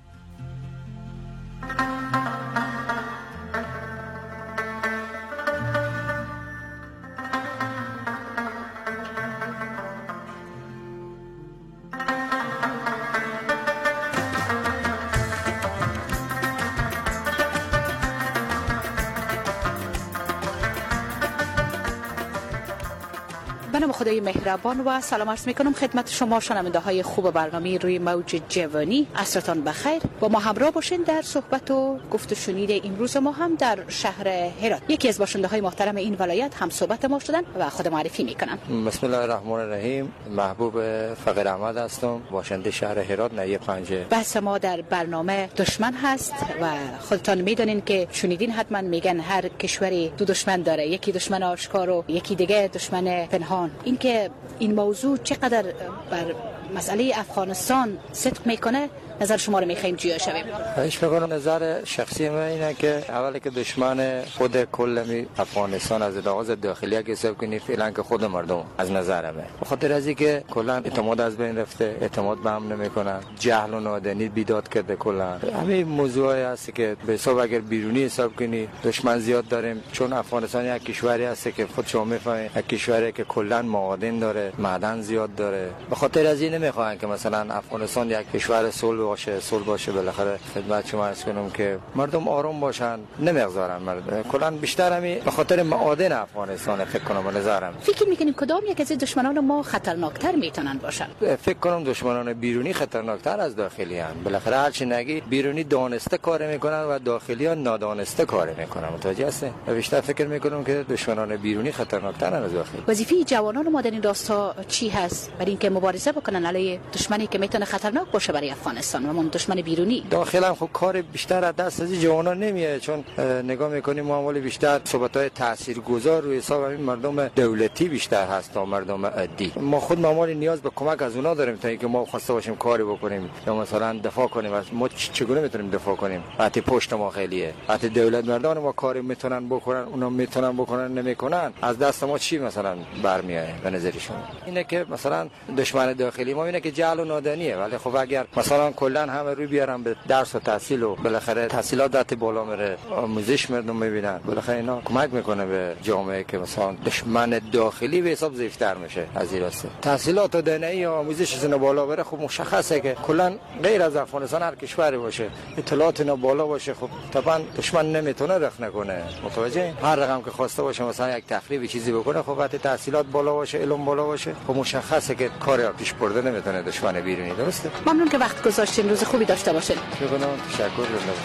به نام خدای مهربان و سلام عرض میکنم خدمت شما شنونده های خوب برنامه روی موج جوانی. عصرتان بخیر، با ما همراه باشین در صحبت و گفت و شنید امروز ما هم در شهر هرات. یکی از باشنده های محترم این ولایت هم صحبت ما شدن و خود معرفی میکنن. بسم الله الرحمن الرحیم. محبوب فقیر احمد هستم، باشنده شهر هرات ناحیه پنجه. بحث ما در برنامه دشمن هست و خودتان میدونین که شنیدین حتما، میگن هر کشوری دو دشمن داره، یکی دشمن آشکار و یکی دیگه دشمن پنهان. اینکه این موضوع چقدر بر مسئله افغانستان صدق میکنه، نظر شما رو میخوایم جویا شویم. هیچ میکنم نظر شخصی من اینه که اولی که دشمن خود کل افغانستان از لحاظ داخلی اگه حساب کنی فعلا که خود مردم از نظر من، به خاطر از اینکه کلا اعتماد از بین رفته، اعتماد به هم نمیکنن، جهل و نادانی بیداد کرده کلا. همین موضوعی هست که به حساب اگر بیرونی حساب کنی دشمن زیاد داریم، چون افغانستان یک کشوری هست که خود شما میفهمید یک کشوری که کلا معادن داره، معدن زیاد داره. به خاطر از این نمیخوان که مثلا افغانستان یک کشور صلح باشه. بالاخره خدمت شما عرض کنم که مردم آروم باشن، نمیگذارن مردم کلا بیشتر همین به خاطر معادن افغانستان فکر کنم به نظرم. فکر میکنیم کدام یک از دشمنان ما خطرناکتر میتونن باشن؟ فکر کنم دشمنان بیرونی خطرناکتر از داخلی ان. بالاخره هر چی نگی بیرونی دانسته کار میکنن و داخلی ها نادانسته کار میکنن، متوجه هستین؟ بیشتر فکر میکنم که دشمنان بیرونی خطرناکتر از داخلی. وظیفه جوانان ما در این راستا چی هست برای اینکه مبارزه بکنن علیه دشمنی که میتونه خطرناک باشه برای افغانستان و من دشمن بیرونی؟ داخل هم خب کار بیشتر از دست از جوانان نمیاد، چون نگاه میکنیم معامله بیشتر صحبت‌های تاثیرگذار روی حساب همین مردم دولتی بیشتر هست تا مردم عادی. ما خود معامله نیاز به کمک از اونا داریم تا اینکه ما خواسته باشیم کاری بکنیم یا مثلا دفاع کنیم. از ما چگونه میتونیم دفاع کنیم؟ وقتی پشت ما خیلیه، وقتی دولت مردان ما کاری میتونن بکنن، اونا میتونن بکنن نمیکنن، از دست ما چی مثلا برمیاد به نظر شما؟ اینه که مثلا دشمن داخلی ما اینه که جهل و نادانیه، ولی خب اگر مثلا کلا همه روی بیارن به درس و تحصیل و بالاخره تحصیلات دست بالا میره، آموزش مردم میبینن، بالاخره اینا کمک میکنه به جامعه که مثلا دشمن داخلی به حساب ضعیف‌تر میشه. از این راسته تحصیلات و دانایی و آموزش سن بالا بره، خب مشخصه که کلا غیر از افغانستان هر کشوری باشه اطلاعات اینا بالا باشه، خب طبعا دشمن نمیتونه رخ نکنه، متوجه؟ هر رقم که خواسته باشه مثلا یک تخریب چیزی بکنه، خب وقتی تحصیلات بالا باشه، علم بالا باشه، خب مشخصه که کاری پیش برده نمیتونه دشمن بیرونی. درسته؟ ممنون که وقت گذاشتین، روز خوبی داشته باشین. تشکر.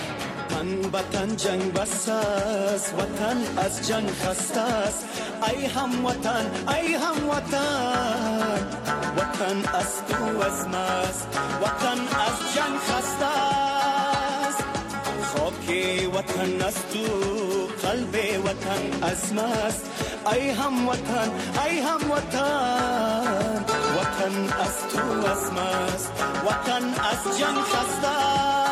وطن جنگ بس است، وطن از جنگ خسته است. ای هموطن ای هموطن، وطن از تو از ماست، وطن از جنگ خسته است. خاک وطن از تو، قلب وطن از ماست. ای هموطن ای هموطن، وطن از تو از ماست، وطن از جنگ خسته است.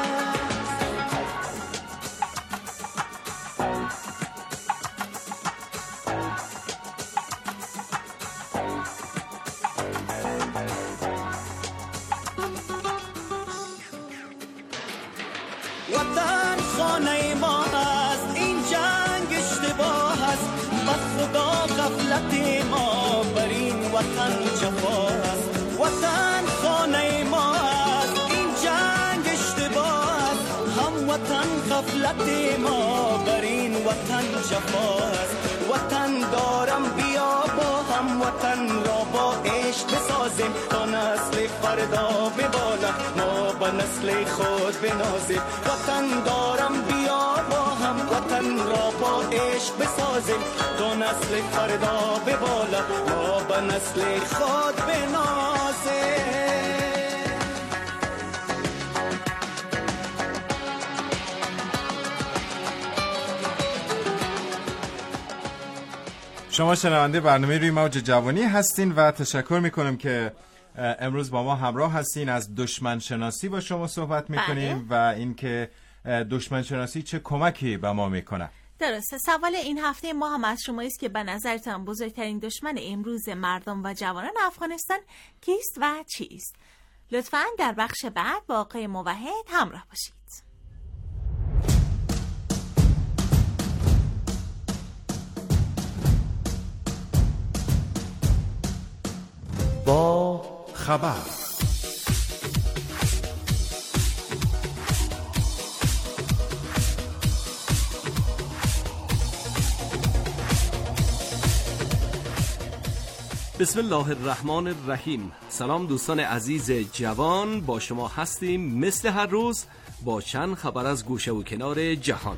وطن خانه ما است، این جنگ اشتباه است. بس خدا غفلت ما بر این وطن جفا است. وطن خانه ما است، این جنگ اشتباه است. هم وطن غفلت ما بر این وطن جفا است. وطن دارم بیا با هم وطن را با عشق بسازیم، تا نسل فردا ببالد ما با نسل خود بنازیم. وطن دارم بیا با هم وطن را با عشق بسازیم، تا نسل فردا ببالد ما با نسل خود بنازیم. شما شنونده برنامه روی موج جوانی هستین و تشکر میکنم که امروز با ما همراه هستین. از دشمن شناسی با شما صحبت میکنیم و اینکه دشمن شناسی چه کمکی به ما میکنه. درسته. سوال این هفته ما هم از شما است که به نظرتان بزرگترین دشمن امروز مردم و جوانان افغانستان کیست و چیست؟ لطفاً در بخش بعد با آقای موحد همراه باشید. با خبر بسم الله الرحمن الرحیم. سلام دوستان عزیز جوان، با شما هستیم مثل هر روز با چند خبر از گوشه و کنار جهان.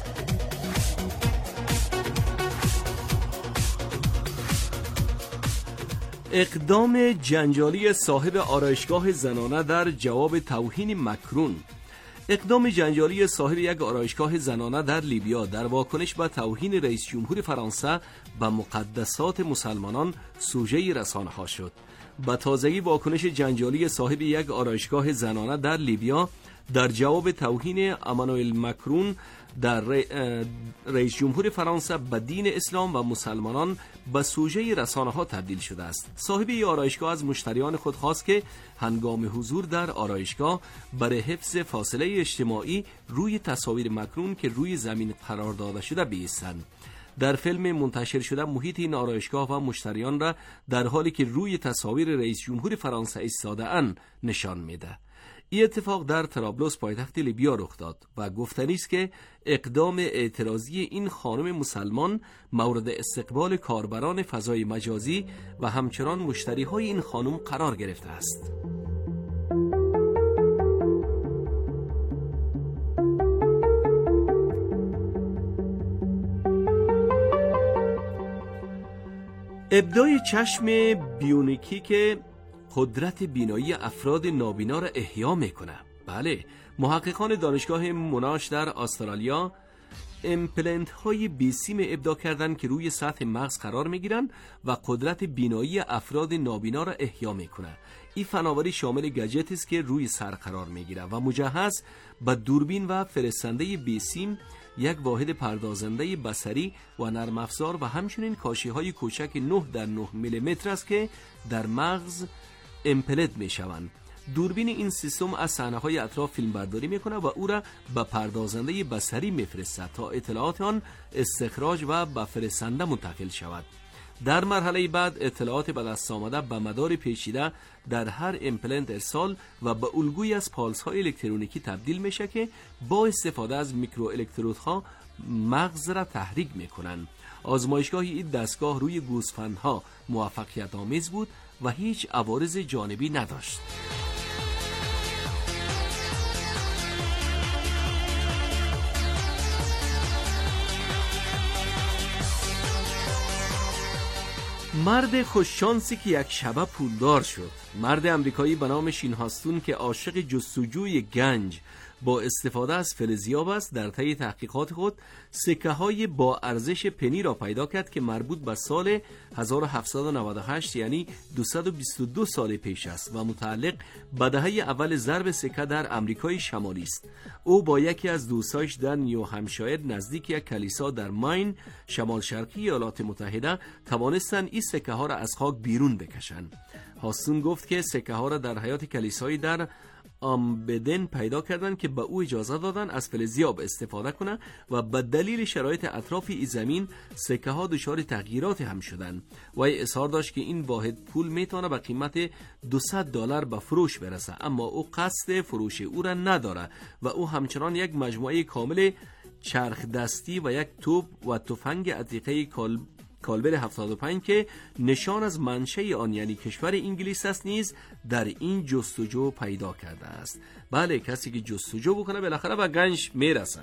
اقدام جنجالی صاحب آرایشگاه زنانه در جواب توهین مکرون. اقدام جنجالی صاحب یک آرایشگاه زنانه در لیبیا در واکنش به توهین رئیس جمهور فرانسه به مقدسات مسلمانان سوژه رسانه‌ها شد. به تازگی واکنش جنجالی صاحب یک آرایشگاه زنانه در لیبیا در جواب توهین امانوئل مکرون در رئیس جمهور فرانسه به دین اسلام و مسلمانان به سوژه رسانه‌ها تبدیل شده است. صاحب این آرایشگاه از مشتریان خود خواست که هنگام حضور در آرایشگاه برای حفظ فاصله اجتماعی روی تصاویر مکرون که روی زمین قرار داده شده بایستند. در فیلم منتشر شده محیط این آرایشگاه و مشتریان را در حالی که روی تصاویر رئیس جمهور فرانسه ایستاده‌اند نشان میده. این اتفاق در طرابلس پایتخت لیبیا رخ داد و گفتنی است که اقدام اعتراضی این خانم مسلمان مورد استقبال کاربران فضای مجازی و همچنان مشتریهای این خانم قرار گرفته است. ابداع چشم بیونیکی که قدرت بینایی افراد نابینا را احیا میکنه. بله، محققان دانشگاه موناش در استرالیا امپلنت های بیسیم ابداع کردن که روی سطح مغز قرار میگیرن و قدرت بینایی افراد نابینا را احیا میکنه. این فناوری شامل گجتی است که روی سر قرار میگیره و مجهز به دوربین و فرستنده بیسیم، یک واحد پردازنده بصری و نرم افزار و همچنین کاشی های کوچک 9 در 9 میلیمتر است که در مغز امپلنت می شوند. دوربین این سیستم از صحنه‌های اطراف فیلم برداری میکنه و او را به پردازنده بصری میفرستد تا اطلاعات آن استخراج و به فرستنده منتقل شود. در مرحله بعد اطلاعات به دست آمده به مدار پیچیده در هر امپلنت ارسال و به الگویی از پالس‌های الکترونیکی تبدیل میشه که با استفاده از میکرو الکترودها مغز را تحریک میکنند. آزمایشگاه این دستگاه روی گوسفندها موفقیت آمیز بود و هیچ عوارض جانبی نداشت. مرد خوششانسی که یک شبه پولدار شد. مرد امریکایی به نام شین هاستون که عاشق جستجوی گنج با استفاده از فلزیاب است، در طی تحقیقات خود سکه‌های با ارزش پنی را پیدا کرد که مربوط به سال 1798 یعنی 222 سال پیش است و متعلق به دهه اول ضرب سکه در امریکای شمالی است. او با یکی از دوستایش در نیو همشایر نزدیک یک کلیسا در ماین شمال شرقی ایالات متحده توانستند این سکه ها را از خاک بیرون بکشند. هاستون گفت که سکه ها را در حیاط کلیسایی در آمبدن پیدا کردن که به او اجازه دادن از فلزیاب استفاده کنه و به دلیل شرایط اطراف این زمین سکه ها دچار تغییرات هم شدن و اصرار داشت که این واحد پول میتونه به قیمت $200 به فروش برسه، اما او قصد فروش او را نداره و او همچنان یک مجموعه کامل چرخ دستی و یک توپ و تفنگ عتیقه کالبر 75 که نشان از منشأ آن یعنی کشور انگلیس است نیز در این جستجو پیدا کرده است. بله، کسی که جستجو بکنه بالاخره به گنج میرسه.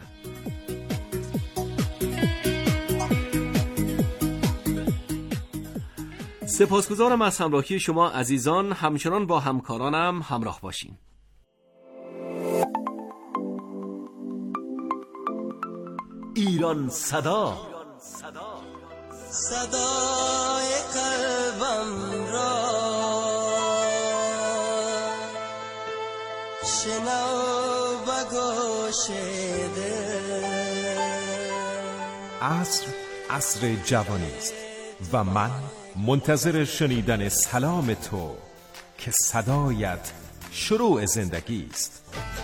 سپاسگزارم از همراهی شما عزیزان. همچنان با همکارانم همراه باشین. ایران صدا، صدای قلبم را شنو و گوش ده. عصر جوانی است و من منتظر شنیدن سلام تو که صدایت شروع زندگی است.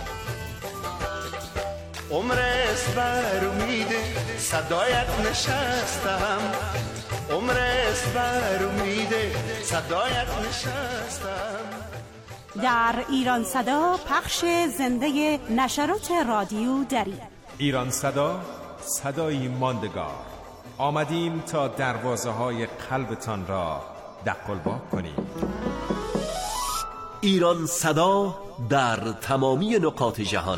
عمر است بر امیده صدایت نشستم، عمر است بر امیده صدایت نشستم. در ایران صدا پخش زنده نشرات رادیو دری. ایران صدا، صدایی ماندگار. آمدیم تا دروازه های قلبتان را دقلبا کنیم. ایران صدا در تمامی نقاط جهان.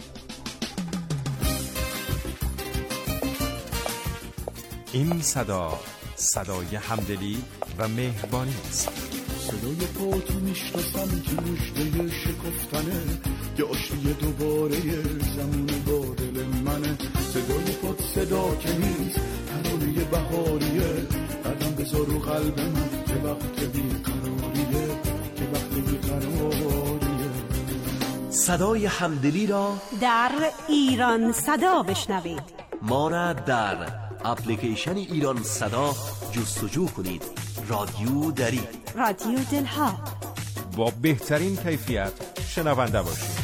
این صدا صدای همدلی و مهربانی است. صدای پاتو میشناسم که مژده شکفتنه، که آشتی دوباره زمون با دل منه. صدای پات صدا که نیست، ترانه بهاریه. قدم بذار رو قلب من که وقت بیقراریه، که وقت بیقراریه. صدای همدلی را در ایران صدا بشنوید. ما را در اپلیکیشن ایران صدا جستجو کنید. رادیو دری، رادیو دلها. با بهترین کیفیت شنونده باشید.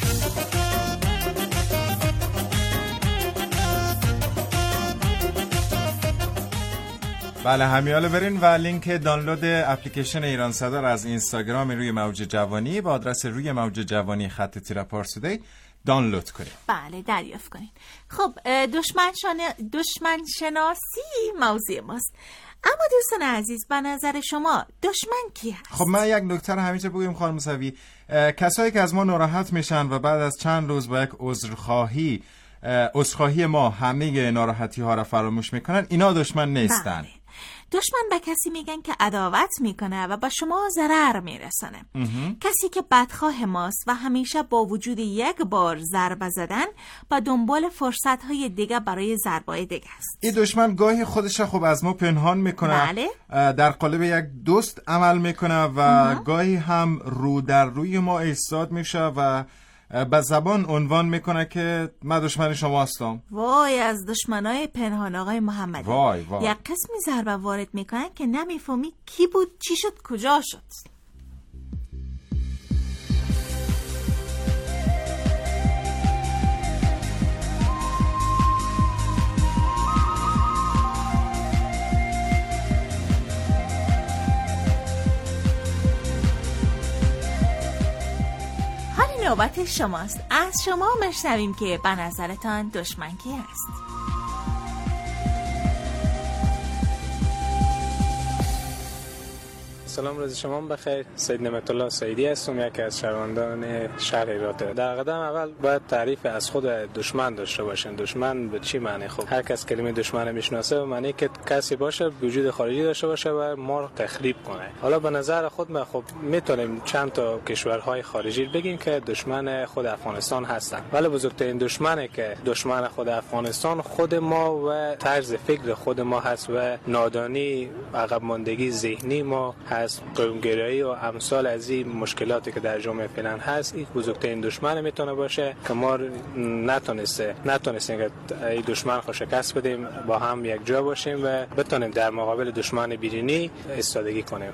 بله، همیاله برین و لینک دانلود اپلیکیشن ایران صدا را از اینستاگرام روی موج جوانی با آدرس روی موج جوانی _پارسودی دانلود کنید. بله، دریافت کنید. خب، دشمن شناسی موضوع ماست. اما دوستان عزیز، به نظر شما دشمن کی هست؟ خب، من یک نکته رو همیشه بگویم خانم موسوی. کسایی که از ما ناراحت میشن و بعد از چند روز با یک عذرخواهی ما همه ناراحتی ها را فراموش میکنن، اینا دشمن نیستن. بله. دشمن به کسی میگن که عداوت میکنه و با شما ضرر میرسانه. کسی که بدخواه ماست و همیشه با وجود یک بار ضربه زدن با دنبال فرصتهای دیگه برای ضربای دیگه است. این دشمن گاهی خودش خب از ما پنهان میکنه. بله. در قالب یک دوست عمل میکنه و گاهی هم رو در روی ما ایستاد میشه و به زبان عنوان میکنه که من دشمن شما هستم. وای از دشمنای پنهان آقای محمدی. وای. یک قسمی ضربه وارد میکنن که نمیفهمی کی بود، چی شد، کجا شد. نوبت شماست. از شما میشنویم که به نظرتان دشمن کی است؟ سلام، روز شما بخیر. سید نعمت الله سیدی هستم، یکی از شهروندان شهر هرات. در قدم اول باید تعریف از خود دشمن داشته باشین. دشمن به چی معنی؟ خب هر کس کلمه دشمن میشناسه و معنی که کسی باشه وجود خارجی داشته باشه و ما رو تخریب کنه. حالا به نظر خود ما خب میتونیم چند تا کشورهای خارجی بگیم که دشمن خود افغانستان هستن، ولی بزرگترین دشمنی که دشمن خود افغانستان خود ما و طرز فکر خود ما هست و نادانی، عقب ماندگی ذهنی ما هست، قومگرایی و امثال از این مشکلاتی که در جامعه فعلا هست. این بزرگترین دشمن میتونه باشه که ما نتونستیم که این دشمن رو شکست بدیم، با هم یک جا باشیم و بتونیم در مقابل دشمن بیرونی ایستادگی کنیم.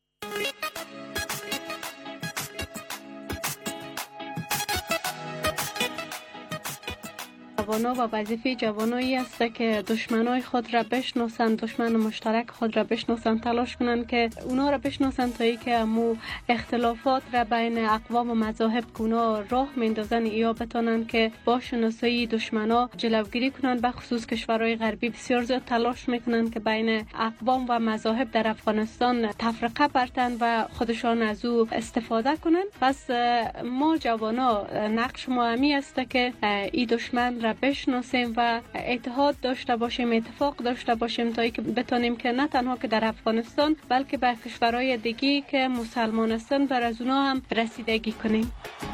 جوانا و وظیفه جوانایی است که دشمنای خود را بشناسند، دشمن مشترک خود را بشناسند، تلاش کنند که اونا را بشناسند تا ای که امو اختلافات را بین اقوام و مذاهب اونا راه میندازن یا بتونند که با شناسایی دشمنا جلوگیری کنند. به خصوص کشورهای غربی بسیار زیاد تلاش میکنند که بین اقوام و مذاهب در افغانستان تفرقه برتن و خودشان از او استفاده کنند. پس ما جوانا نقش ما همی است که این دشمن را بشناسیم و اتحاد داشته باشیم، اتفاق داشته باشیم تا اینکه بتونیم که نه تنها که در افغانستان بلکه به کشورهای دیگه که مسلمان هستن بر از اونا هم رسیدگی کنیم.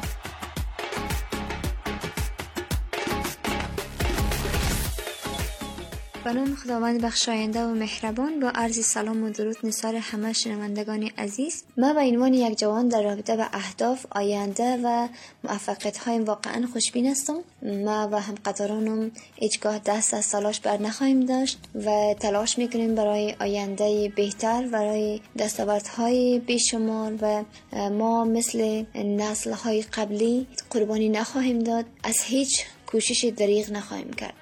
به نام خداوند بخشاینده و مهربان، با عرض سلام و درود نثار همه شنوندگان عزیز. من به عنوان یک جوان در رابطه به اهداف، آینده و موفقیت هایم واقعا خوشبین هستم. ما و همقطارانم هیچگاه دست از تلاش بر نخواهیم داشت و تلاش میکنیم برای آینده بهتر، برای دستاوردهای بیشمار و ما مثل نسل‌های قبلی قربانی نخواهیم داد، از هیچ کوشش دریغ نخواهیم کرد.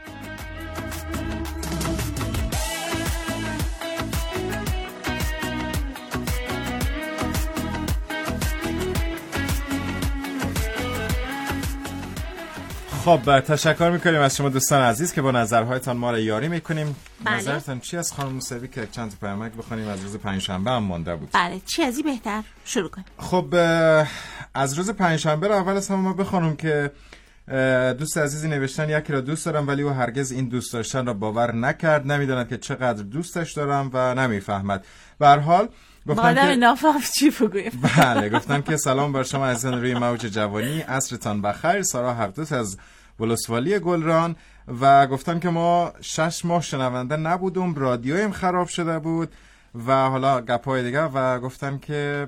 خب تشکر میکنیم از شما دوستان عزیز که با نظرهایتان ما را یاری میکنیم. بله. نظرتان چی از خانم موسوی که چند تا پیامک بخونیم از روز پنجشنبه هم مانده بود؟ بله، چی از این بهتر؟ شروع کنیم. خب از روز پنجشنبه رو اول از همه ما بخونم که دوست عزیزی نوشتن یکی را دوست دارم ولی او هرگز این دوست داشتن را باور نکرد، نمیداند که چقدر دوستش دارم و نمیفهمد. به هر حال گفتن که نافهم چی بگویم. بله، گفتن که سلام بر شما عزیزان روی موج جوانی، عصرتان بخیر. سارا حقدوست از ولسوالی گلران و گفتن که ما 6 ماه شنونده نبودم، رادیویم خراب شده بود و حالا گپای دیگه و گفتن که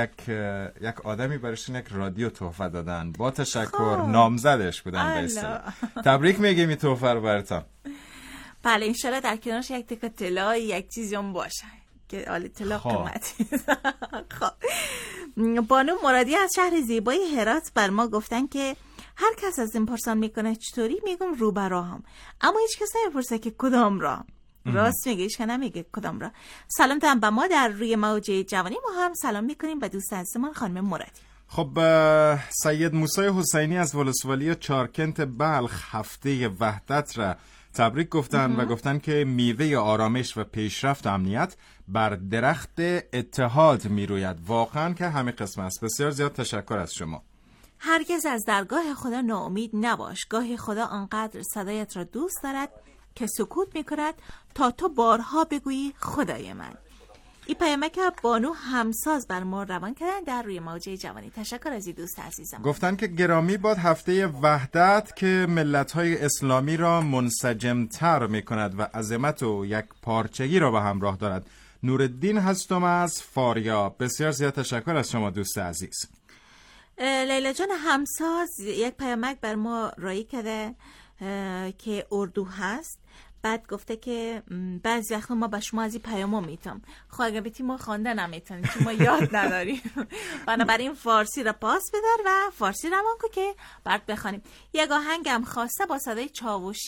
یک آدمی برایشون یک رادیو تحفه دادن، با تشکر. نامزدش بودن به اصطلاح. تبریک میگیم این تحفه رو براتون. بله، انشالله در کنارش یک تکه طلا یک چیزی هم باشه که آل طلا قیمتی. خب بانو مرادی از شهر زیبای هرات بر ما گفتن که هر کس از این پرسان میکنه چطوری، میگم رو به راهم، اما هیچ کس نمیپرسه که کدام راه. راست میگه، هیچ که نمیگه کدام راه. سلام دارم به ما در روی موج جوانی. ما هم سلام میکنیم به دوست عزیزمان خانم مرادی. خب سید موسی حسینی از ولسوالی چارکنت بلخ هفته وحدت را تبریک گفتن و گفتن که میوه آرامش و پیشرفت امنیت بر درخت اتحاد میروید. واقعا که همه قسم است. بسیار زیاد تشکر از شما. هرگز از درگاه خدا ناامید نباش. گاهی خدا آنقدر صدایت را دوست دارد که سکوت میکند تا تو بارها بگویی خدای من. این پیامک بانو همساز بر ما روان کردن در روی موج جوانی. تشکر از این دوست عزیزم. گفتن که گرامی باد هفته وحدت که ملت‌های اسلامی را منسجم‌تر می‌کند و عظمت و یک پارچگی را به همراه دارد. نورالدین هستم از فاریاب. بسیار زیاد تشکر از شما دوست عزیز. لیلا جان همساز یک پیامک بر ما رایی کرده که اردو هست. بعد گفته که بعضی وقتا ما به شما از این پیامو میتم. خب اگه بیتی ما خوانده نمیتونیم چون ما یاد نداریم. بنابراین فارسی را پاس بدار و فارسی روان کن که بعد بخوانیم. یک آهنگم خواسته با صدای چاوشی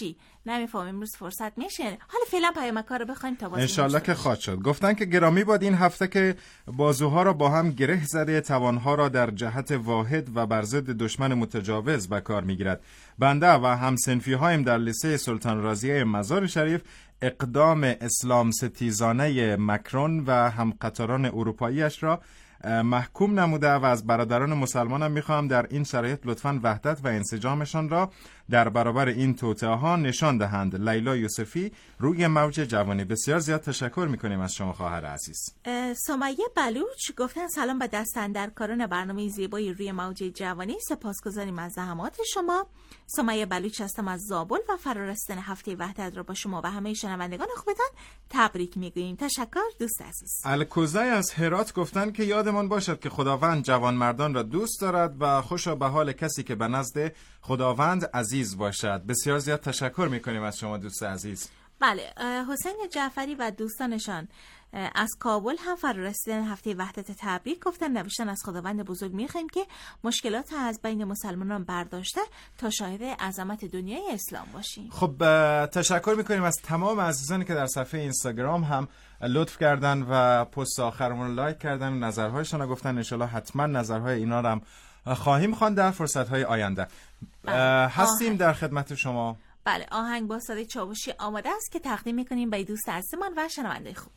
نمیفهم امروز فرصت میشه. حالا فعلا پیامک‌ها رو بخوایم تا باز انشالله که خواهد شد. گفتن که گرامی باد این هفته که بازوها را با هم گره زده، توانها را در جهت واحد و بر ضد دشمن متجاوز به کار میگیرد. بنده و همسنفی هایم در لیسه سلطان رازیه مزار شریف اقدام اسلام ستیزانه مکرون و همقطاران اروپاییش را محکوم نموده و از برادران مسلمانم میخواهم در این شرایط لطفاً وحدت و انسجامشان را در برابر این توطئه ها نشان دهند. لیلا یوسفی، روی موج جوانی. بسیار زیاد تشکر میکنیم از شما خواهر عزیز. سمیه بلوچ گفتن سلام به دستاندرکاران برنامه زیبای روی موج جوانی، سپاسگزاریم از زحمات شما. سمیه بلوچ هستم از زابل و فرارسیدن هفته وحدت را با شما و همه شنوندگان خوبتان تبریک میگوییم. تشکر دوست عزیز. الکوزی از هرات گفتن که یادمان باشد که خداوند جوانمردان را دوست دارد و خوشا به حال کسی که به نزد خداوند عزیز باشد. بسیار زیاد تشکر میکنیم از شما دوست عزیز. بله، حسین جعفری و دوستانشان از کابل هم فرارسیدن هفته وحدت تبریک گفتن. نوشتن از خداوند بزرگ میخوایم که مشکلات از بین مسلمانان برداشته تا شاهد عظمت دنیای اسلام باشیم. خب تشکر میکنیم از تمام عزیزانی که در صفحه اینستاگرام هم لطف کردن و پست آخرمون رو لایک کردن و نظرهایشون رو گفتن. انشالله حتما نظرهای اینا رو هم خواهیم خواند در فرصت‌های آینده. هستیم در خدمت شما. بله، آهنگ با صدای چاوشی آماده است که تقدیم میکنیم به دوست عزیزمان و شنونده خوب.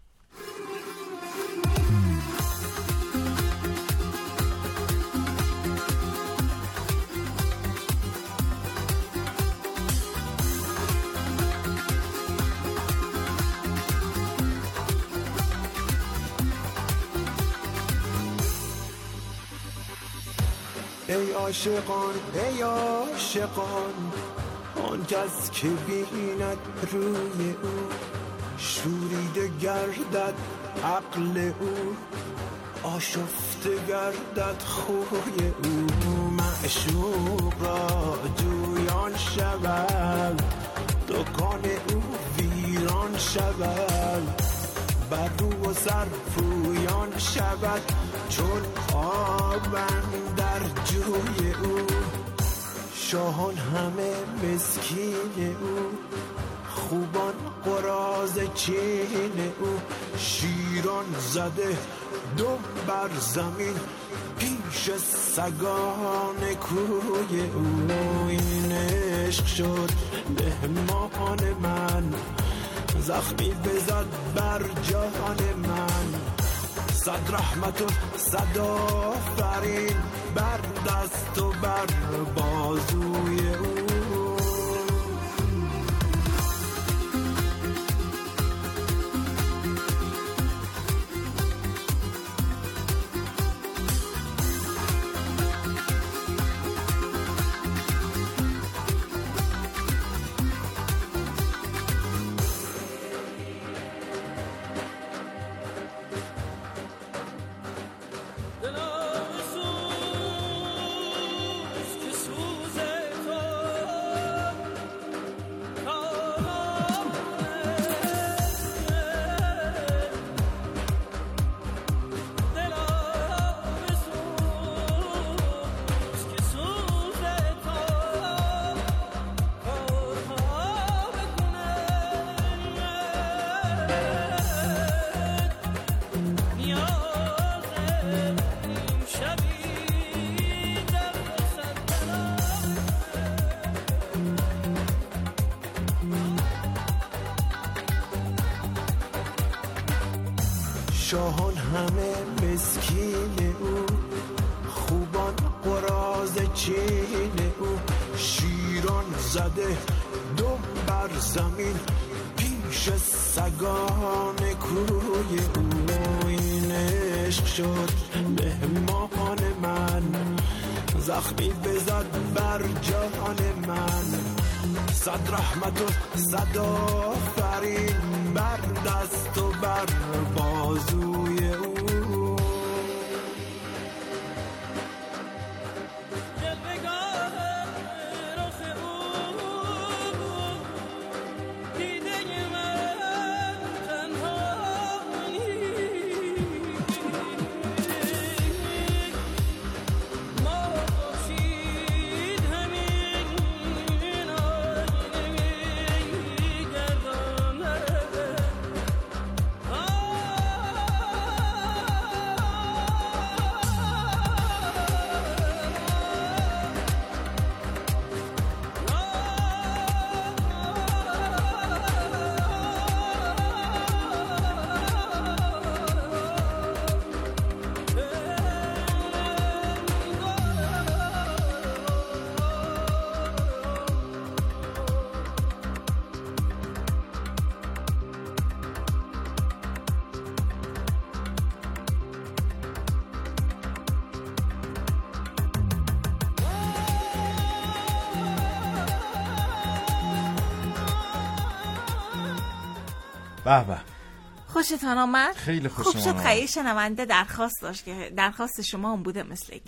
ای عاشقان ای عاشقان، آن کس که بیند روی او شوریده گردد عقل او، آشفته گردد خوی او. معشوق را جویان شود، دکان او ویران شود، بر رو و سر پویان شود چون آبم در جوی او. شاهان همه مسکین او، خوبان قراض چین او، شیران زده دم بر زمین پیش سگان کوی او. این عشق شد مهمان من، زخمی بزد بر جهان من، صد رحمت و صد آفرین بر دست و بر بازوی او. شاهان همه مسکین او، خوبان قراض چین او، شیران زده دم بر زمین پیش سگان کوی او. این عشق شد مهمان من، زخمی بزد بر جهان من، صد رحمت و صد آفرین بر دست و بر بازوی او. به به، خوشتان آمد؟ خیلی خوب خوشم شد. آمد. خیلی شنونده درخواست داشت که درخواست شما هم بوده مثل که